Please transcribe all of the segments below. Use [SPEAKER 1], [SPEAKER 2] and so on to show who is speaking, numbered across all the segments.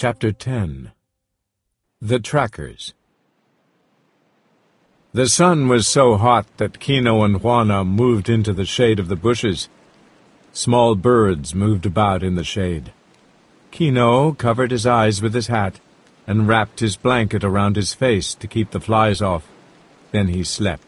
[SPEAKER 1] Chapter 10. The Trackers. The sun was so hot that Kino and Juana moved into the shade of the bushes. Small birds moved about in the shade. Kino covered his eyes with his hat and wrapped his blanket around his face to keep the flies off. Then he slept.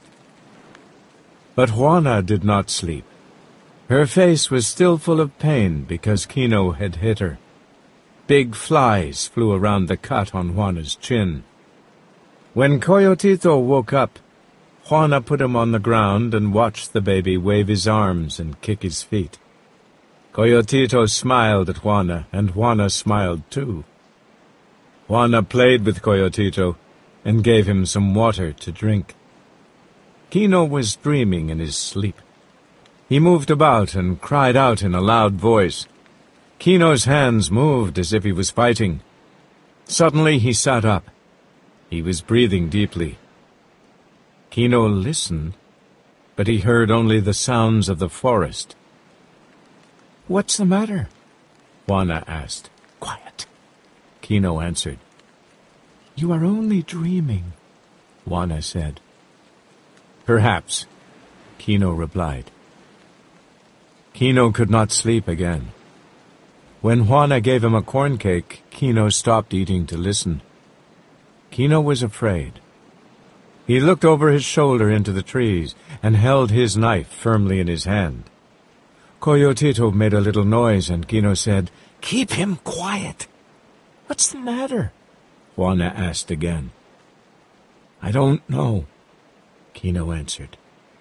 [SPEAKER 1] But Juana did not sleep. Her face was still full of pain because Kino had hit her. Big flies flew around the cut on Juana's chin. When Coyotito woke up, Juana put him on the ground and watched the baby wave his arms and kick his feet. Coyotito smiled at Juana, and Juana smiled too. Juana played with Coyotito and gave him some water to drink. Kino was dreaming in his sleep. He moved about and cried out in a loud voice. Kino's hands moved as if he was fighting. Suddenly he sat up. He was breathing deeply. Kino listened, but he heard only the sounds of the forest. "What's the matter?" Juana asked. "Quiet," Kino answered. "You are only dreaming," Juana said. "Perhaps," Kino replied. Kino could not sleep again. When Juana gave him a corn cake, Kino stopped eating to listen. Kino was afraid. He looked over his shoulder into the trees and held his knife firmly in his hand. Coyotito made a little noise, and Kino said, "Keep him quiet." "What's the matter?" Juana asked again. "I don't know," Kino answered.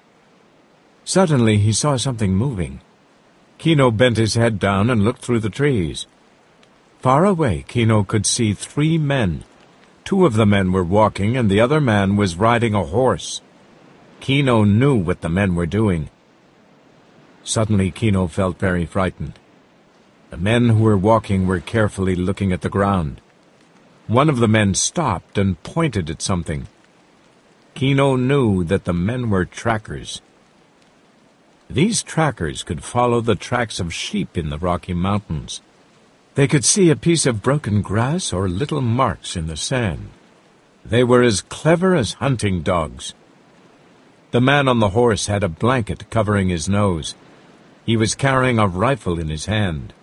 [SPEAKER 1] Suddenly he saw something moving. Kino bent his head down and looked through the trees. Far away, Kino could see 3 men. 2 of the men were walking, and the other man was riding a horse. Kino knew what the men were doing. Suddenly, Kino felt very frightened. The men who were walking were carefully looking at the ground. One of the men stopped and pointed at something. Kino knew that the men were trackers. These trackers could follow the tracks of sheep in the Rocky Mountains. They could see a piece of broken grass or little marks in the sand. They were as clever as hunting dogs. The man on the horse had a blanket covering his nose. He was carrying a rifle in his hand.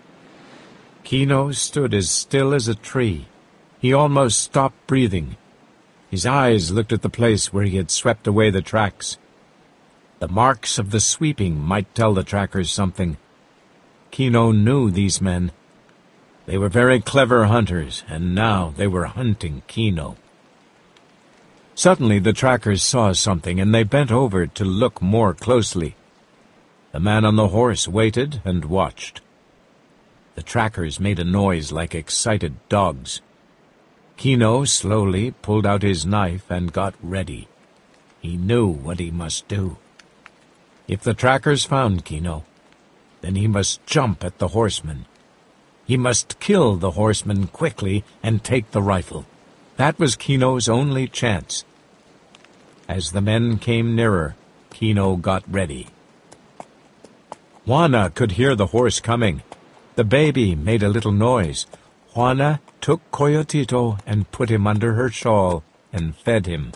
[SPEAKER 1] Kino stood as still as a tree. He almost stopped breathing. His eyes looked at the place where he had swept away the tracks. The marks of the sweeping might tell the trackers something. Kino knew these men. They were very clever hunters, and now they were hunting Kino. Suddenly the trackers saw something, and they bent over to look more closely. The man on the horse waited and watched. The trackers made a noise like excited dogs. Kino slowly pulled out his knife and got ready. He knew what he must do. If the trackers found Kino, then he must jump at the horseman. He must kill the horseman quickly and take the rifle. That was Kino's only chance. As the men came nearer, Kino got ready. Juana could hear the horse coming. The baby made a little noise. Juana took Coyotito and put him under her shawl and fed him.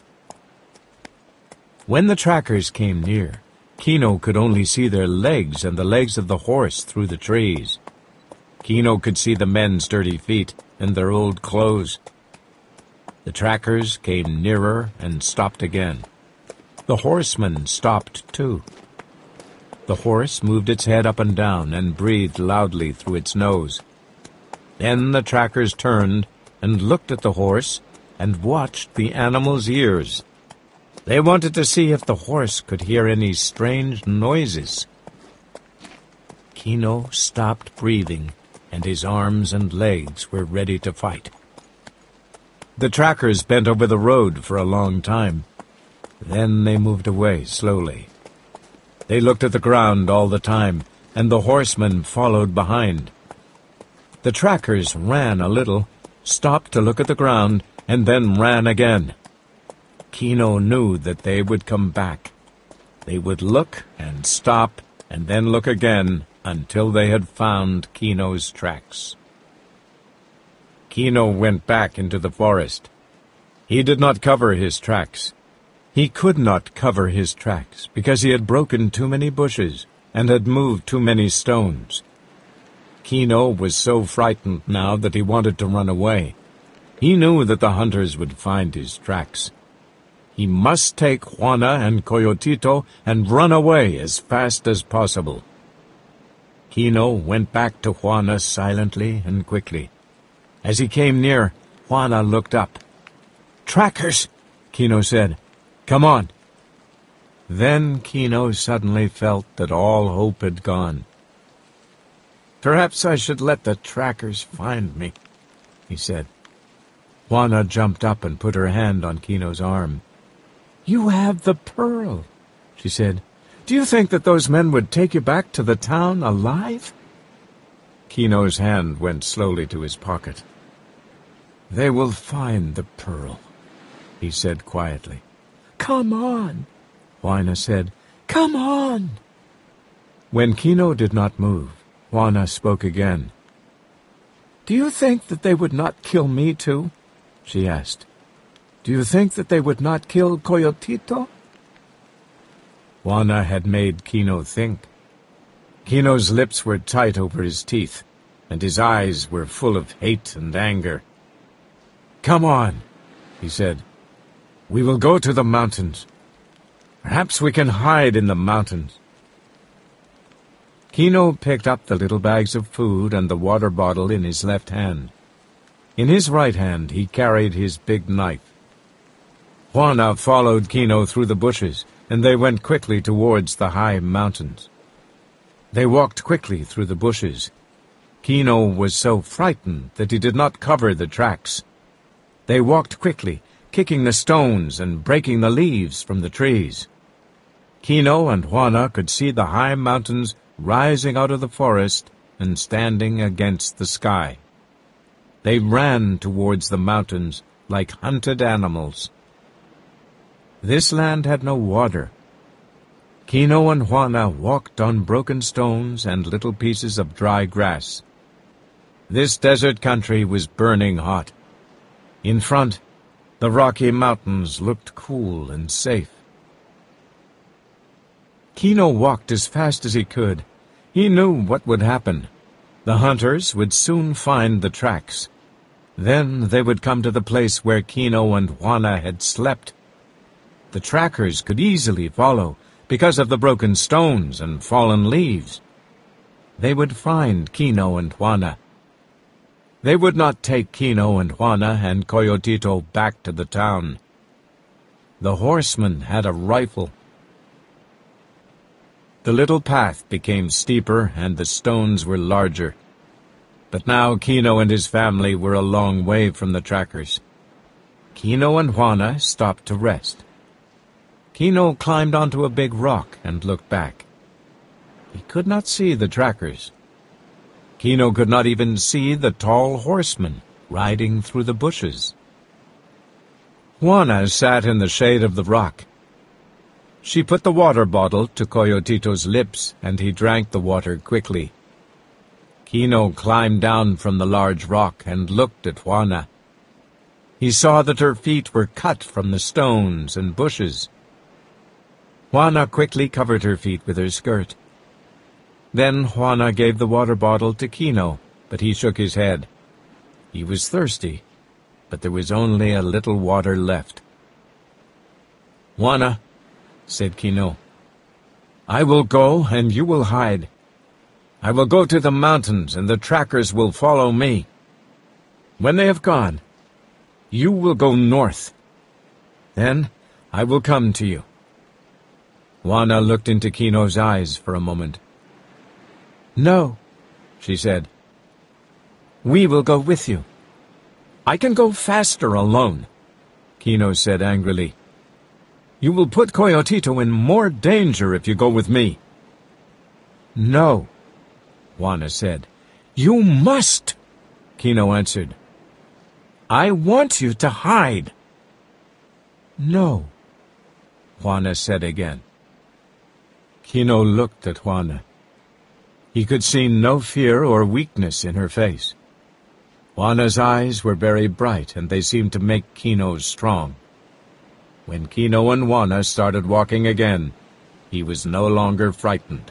[SPEAKER 1] When the trackers came near, Kino could only see their legs and the legs of the horse through the trees. Kino could see the men's dirty feet and their old clothes. The trackers came nearer and stopped again. The horseman stopped too. The horse moved its head up and down and breathed loudly through its nose. Then the trackers turned and looked at the horse and watched the animal's ears. They wanted to see if the horse could hear any strange noises. Kino stopped breathing, and his arms and legs were ready to fight. The trackers bent over the road for a long time. Then they moved away slowly. They looked at the ground all the time, and the horsemen followed behind. The trackers ran a little, stopped to look at the ground, and then ran again. Kino knew that they would come back. They would look and stop and then look again until they had found Kino's tracks. Kino went back into the forest. He did not cover his tracks. He could not cover his tracks because he had broken too many bushes and had moved too many stones. Kino was so frightened now that he wanted to run away. He knew that the hunters would find his tracks. He must take Juana and Coyotito and run away as fast as possible. Kino went back to Juana silently and quickly. As he came near, Juana looked up. "Trackers!" Kino said. "Come on." Then Kino suddenly felt that all hope had gone. "Perhaps I should let the trackers find me," he said. Juana jumped up and put her hand on Kino's arm. "You have the pearl," she said. "Do you think that those men would take you back to the town alive?" Kino's hand went slowly to his pocket. "They will find the pearl," he said quietly. "Come on," Juana said. "Come on." When Kino did not move, Juana spoke again. "Do you think that they would not kill me too?" she asked. "Do you think that they would not kill Coyotito?" Juana had made Kino think. Kino's lips were tight over his teeth, and his eyes were full of hate and anger. "Come on," he said. "We will go to the mountains. Perhaps we can hide in the mountains." Kino picked up the little bags of food and the water bottle in his left hand. In his right hand he carried his big knife. Juana followed Kino through the bushes, and they went quickly towards the high mountains. They walked quickly through the bushes. Kino was so frightened that he did not cover the tracks. They walked quickly, kicking the stones and breaking the leaves from the trees. Kino and Juana could see the high mountains rising out of the forest and standing against the sky. They ran towards the mountains like hunted animals. This land had no water. Kino and Juana walked on broken stones and little pieces of dry grass. This desert country was burning hot. In front, the Rocky Mountains looked cool and safe. Kino walked as fast as he could. He knew what would happen. The hunters would soon find the tracks. Then they would come to the place where Kino and Juana had slept. The trackers could easily follow because of the broken stones and fallen leaves. They would find Kino and Juana. They would not take Kino and Juana and Coyotito back to the town. The horseman had a rifle. The little path became steeper and the stones were larger. But now Kino and his family were a long way from the trackers. Kino and Juana stopped to rest. Kino climbed onto a big rock and looked back. He could not see the trackers. Kino could not even see the tall horseman riding through the bushes. Juana sat in the shade of the rock. She put the water bottle to Coyotito's lips, and he drank the water quickly. Kino climbed down from the large rock and looked at Juana. He saw that her feet were cut from the stones and bushes. Juana quickly covered her feet with her skirt. Then Juana gave the water bottle to Kino, but he shook his head. He was thirsty, but there was only a little water left. "Juana," said Kino, "I will go and you will hide. I will go to the mountains and the trackers will follow me. When they have gone, you will go north. Then I will come to you." Juana looked into Kino's eyes for a moment. "No," she said. "We will go with you." "I can go faster alone," Kino said angrily. "You will put Coyotito in more danger if you go with me." "No," Juana said. "You must," Kino answered. "I want you to hide." "No," Juana said again. Kino looked at Juana. He could see no fear or weakness in her face. Juana's eyes were very bright, and they seemed to make Kino strong. When Kino and Juana started walking again, he was no longer frightened.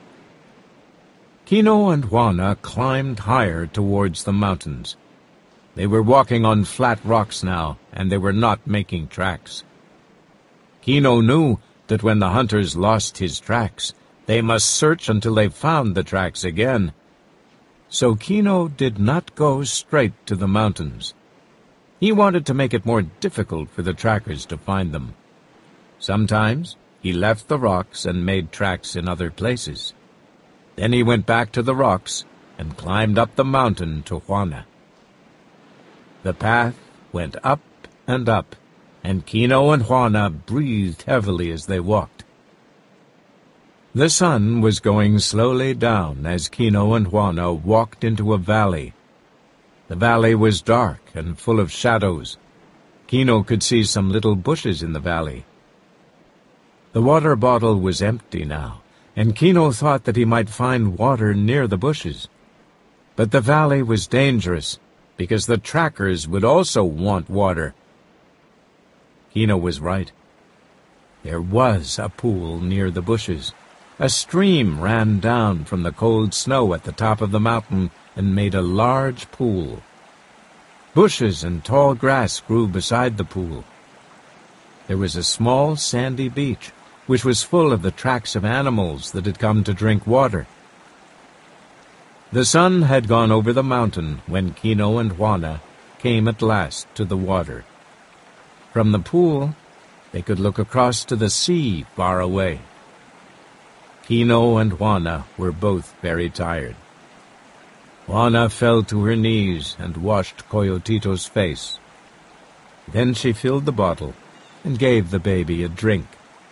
[SPEAKER 1] Kino and Juana climbed higher towards the mountains. They were walking on flat rocks now, and they were not making tracks. Kino knew that when the hunters lost his tracks, they must search until they found the tracks again. So Kino did not go straight to the mountains. He wanted to make it more difficult for the trackers to find them. Sometimes he left the rocks and made tracks in other places. Then he went back to the rocks and climbed up the mountain to Juana. The path went up, and Kino and Juana breathed heavily as they walked. The sun was going slowly down as Kino and Juana walked into a valley. The valley was dark and full of shadows. Kino could see some little bushes in the valley. The water bottle was empty now, and Kino thought that he might find water near the bushes. But the valley was dangerous, because the trackers would also want water. Kino was right. There was a pool near the bushes. A stream ran down from the cold snow at the top of the mountain and made a large pool. Bushes and tall grass grew beside the pool. There was a small sandy beach, which was full of the tracks of animals that had come to drink water. The sun had gone over the mountain when Kino and Juana came at last to the water. From the pool, they could look across to the sea far away. Kino and Juana were both very tired. Juana fell to her knees and washed Coyotito's face. Then she filled the bottle and gave the baby a drink.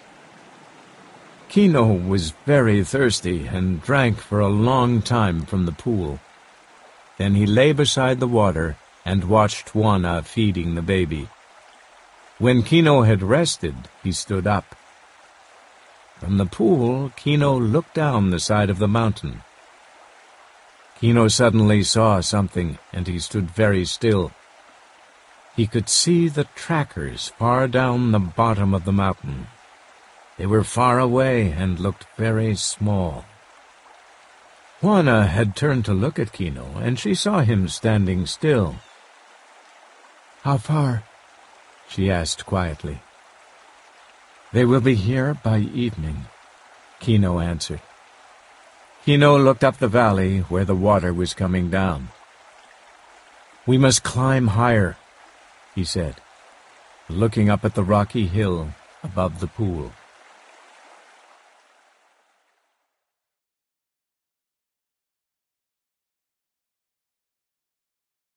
[SPEAKER 1] Kino was very thirsty and drank for a long time from the pool. Then he lay beside the water and watched Juana feeding the baby. When Kino had rested, he stood up. From the pool, Kino looked down the side of the mountain. Kino suddenly saw something, and he stood very still. He could see the trackers far down the bottom of the mountain. They were far away and looked very small. Juana had turned to look at Kino, and she saw him standing still. "How far?" she asked quietly. "They will be here by evening," Kino answered. Kino looked up the valley where the water was coming down. "We must climb higher," he said, looking up at the rocky hill above the pool.